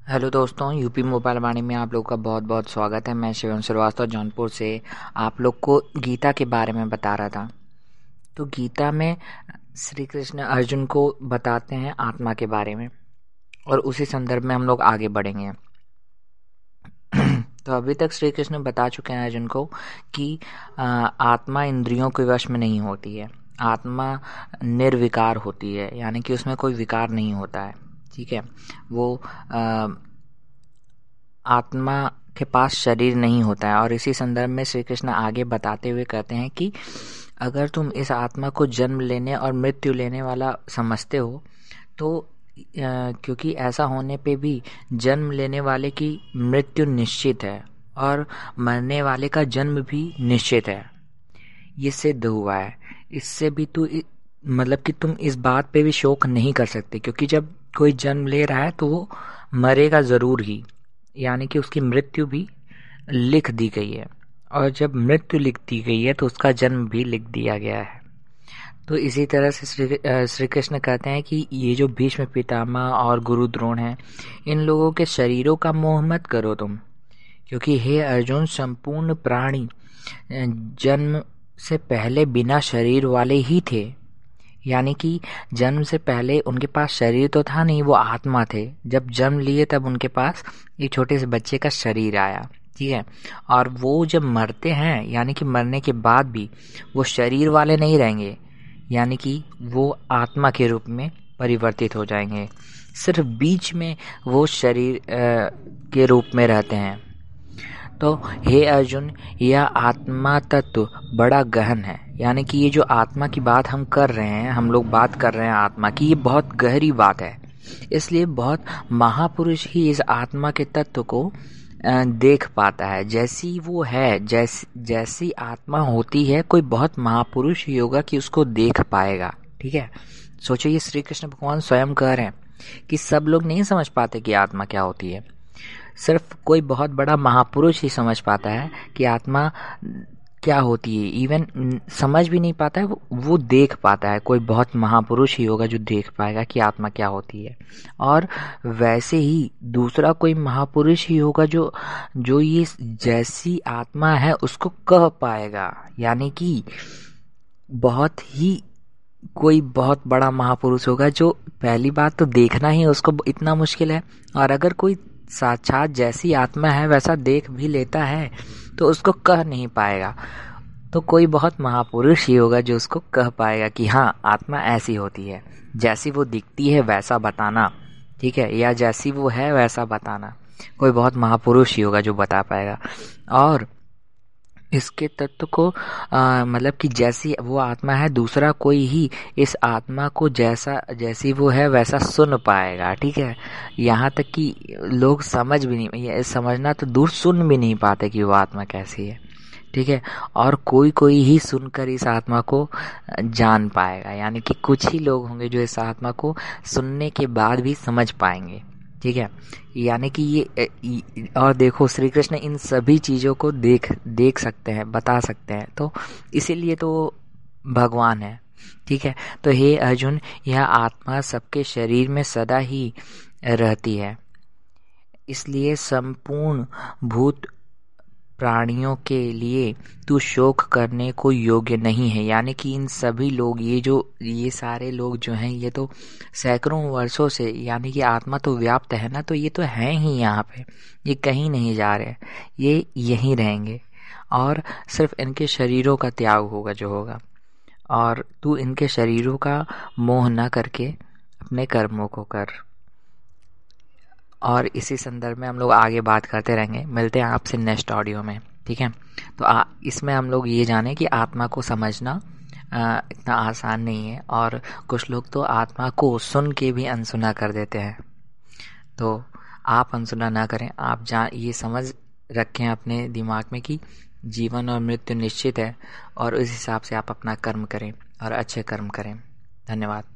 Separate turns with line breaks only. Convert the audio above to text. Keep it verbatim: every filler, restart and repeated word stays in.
Hello दोस्तों, UP mobile वाणी में आप लोगों का बहुत बहुत स्वागत है। मैं शिवम श्रीवास्तव जौनपुर से आप लोग को गीता के बारे में बता रहा था। तो गीता में श्री कृष्ण अर्जुन को बताते हैं आत्मा के बारे में, और उसी संदर्भ में हम लोग आगे बढ़ेंगे। तो अभी तक श्री कृष्ण बता चुके हैं अर्जुन को कि आ, आत्मा इंद्रियों के वश में नहीं होती है। आत्मा निर्विकार होती है, यानी कि उसमें कोई विकार नहीं होता है। ठीक है, वो आ, आत्मा के पास शरीर नहीं होता है। और इसी संदर्भ में श्री कृष्ण आगे बताते हुए कहते हैं कि अगर तुम इस आत्मा को जन्म लेने और मृत्यु लेने वाला समझते हो तो अ, क्योंकि ऐसा होने पे भी जन्म लेने वाले की मृत्यु निश्चित है और मरने वाले का जन्म भी निश्चित है। ये सिद्ध हुआ है। इससे भी तू मतलब कि तुम इस बात पे भी शोक नहीं कर सकते, क्योंकि जब कोई जन्म ले रहा है तो वो मरेगा ज़रूर ही, यानी कि उसकी मृत्यु भी लिख दी गई है। और जब मृत्यु लिख दी गई है तो उसका जन्म भी लिख दिया गया है। तो इसी तरह से श्री श्री कृष्ण कहते हैं कि ये जो भीष्म पितामह और गुरु द्रोण हैं, इन लोगों के शरीरों का मोह मत करो तुम, क्योंकि हे अर्जुन, संपूर्ण प्राणी जन्म से पहले बिना शरीर वाले ही थे। यानी कि जन्म से पहले उनके पास शरीर तो था नहीं, वो आत्मा थे। जब जन्म लिए तब उनके पास एक छोटे से बच्चे का शरीर आया। ठीक है, और वो जब मरते हैं, यानी कि मरने के बाद भी वो शरीर वाले नहीं रहेंगे, यानी कि वो आत्मा के रूप में परिवर्तित हो जाएंगे। सिर्फ बीच में वो शरीर के रूप में रहते हैं। तो हे अर्जुन, यह आत्मा तत्व बड़ा गहन है। यानी कि ये जो आत्मा की बात हम कर रहे हैं, हम लोग बात कर रहे हैं आत्मा की, ये बहुत गहरी बात है। इसलिए बहुत महापुरुष ही इस आत्मा के तत्व को देख पाता है। जैसी वो है, जैसी जैसी आत्मा होती है, कोई बहुत महापुरुष ही होगा कि उसको देख पाएगा। ठीक है, सोचो, ये श्री कृष्ण भगवान स्वयं कह रहे हैं कि सब लोग नहीं समझ पाते कि आत्मा क्या होती है। सिर्फ कोई बहुत बड़ा महापुरुष ही समझ पाता है कि आत्मा क्या होती है। इवन समझ भी नहीं पाता है, वो, वो देख पाता है। कोई बहुत महापुरुष ही होगा जो देख पाएगा कि आत्मा क्या होती है। और वैसे ही दूसरा कोई महापुरुष ही होगा जो जो ये जैसी आत्मा है उसको कह पाएगा। यानी कि बहुत ही कोई बहुत बड़ा महापुरुष होगा जो, पहली बात तो देखना ही उसको इतना मुश्किल है, और अगर कोई साक्षात जैसी आत्मा है वैसा देख भी लेता है तो उसको कह नहीं पाएगा। तो कोई बहुत महापुरुष ही होगा जो उसको कह पाएगा कि हाँ, आत्मा ऐसी होती है, जैसी वो दिखती है वैसा बताना। ठीक है, या जैसी वो है वैसा बताना। कोई बहुत महापुरुष ही होगा जो बता पाएगा। और इसके तत्व को आ, मतलब कि जैसी वो आत्मा है, दूसरा कोई ही इस आत्मा को जैसा जैसी वो है वैसा सुन पाएगा। ठीक है, यहाँ तक कि लोग समझ भी नहीं, समझना तो दूर, सुन भी नहीं पाते कि वो आत्मा कैसी है। ठीक है, और कोई कोई ही सुनकर इस आत्मा को जान पाएगा। यानी कि कुछ ही लोग होंगे जो इस आत्मा को सुनने के बाद भी समझ पाएंगे। ठीक है, यानी कि ये, और देखो, श्री कृष्ण इन सभी चीज़ों को देख देख सकते हैं, बता सकते हैं, तो इसीलिए तो भगवान है। ठीक है, तो हे अर्जुन, यह आत्मा सबके शरीर में सदा ही रहती है, इसलिए संपूर्ण भूत प्राणियों के लिए तू शोक करने को योग्य नहीं है। यानी कि इन सभी लोग, ये जो ये सारे लोग जो हैं, ये तो सैकड़ों वर्षों से, यानी कि आत्मा तो व्याप्त है ना, तो ये तो हैं ही यहाँ पे, ये कहीं नहीं जा रहे, ये यहीं रहेंगे। और सिर्फ इनके शरीरों का त्याग होगा जो होगा, और तू इनके शरीरों का मोह न करके अपने कर्मों को कर। और इसी संदर्भ में हम लोग आगे बात करते रहेंगे। मिलते हैं आपसे नेक्स्ट ऑडियो में। ठीक है, तो आ, इसमें हम लोग ये जाने कि आत्मा को समझना आ, इतना आसान नहीं है, और कुछ लोग तो आत्मा को सुन के भी अनसुना कर देते हैं। तो आप अनसुना ना करें, आप जान ये समझ रखें अपने दिमाग में कि जीवन और मृत्यु निश्चित है, और उस हिसाब से आप अपना कर्म करें और अच्छे कर्म करें। धन्यवाद।